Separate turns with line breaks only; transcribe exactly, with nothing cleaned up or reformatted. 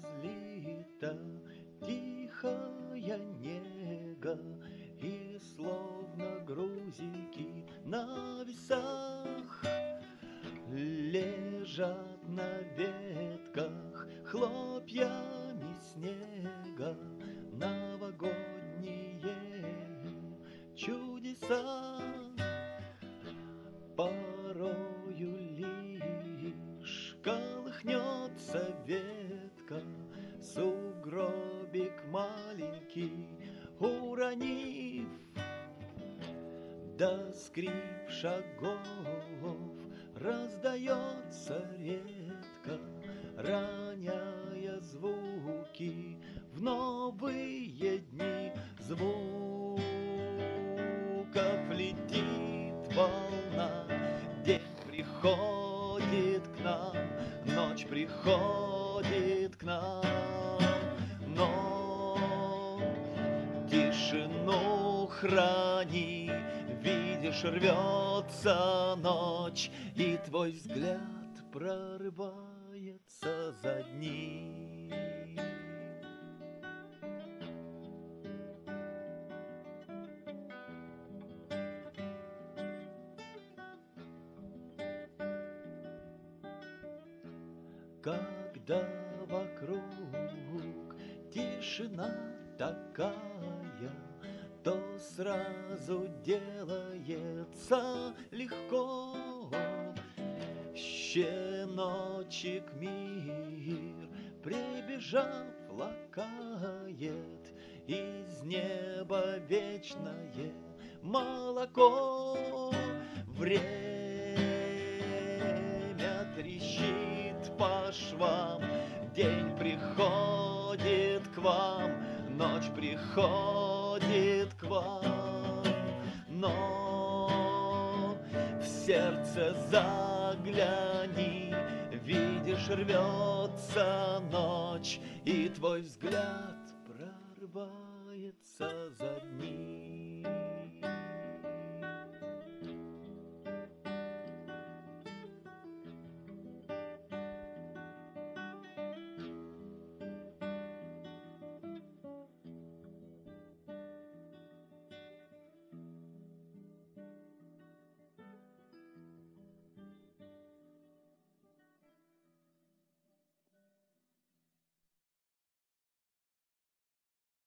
разлита тихая нега, и словно грузики на весах лежат на ветках хлопьями снега новогодние чудеса. Порою лишь колыхнется ветка, сугробик маленький уронив, да скрип шагов раздается редко, роняя звуки в новые дни. Звуков летит волна, день приходит к нам, ночь приходит к нам, но тишину храни. Видишь, рвется ночь, и твой взгляд прорывается за дни. Когда вокруг тишина такая, то сразу делается легко. Щеночек мир, прибежав, лакает из неба вечное молоко. Время трещит по швам, день приходит к вам, ночь приходит к вам, но в сердце загляни. Видишь, рвется ночь, и твой взгляд прорывается за дни.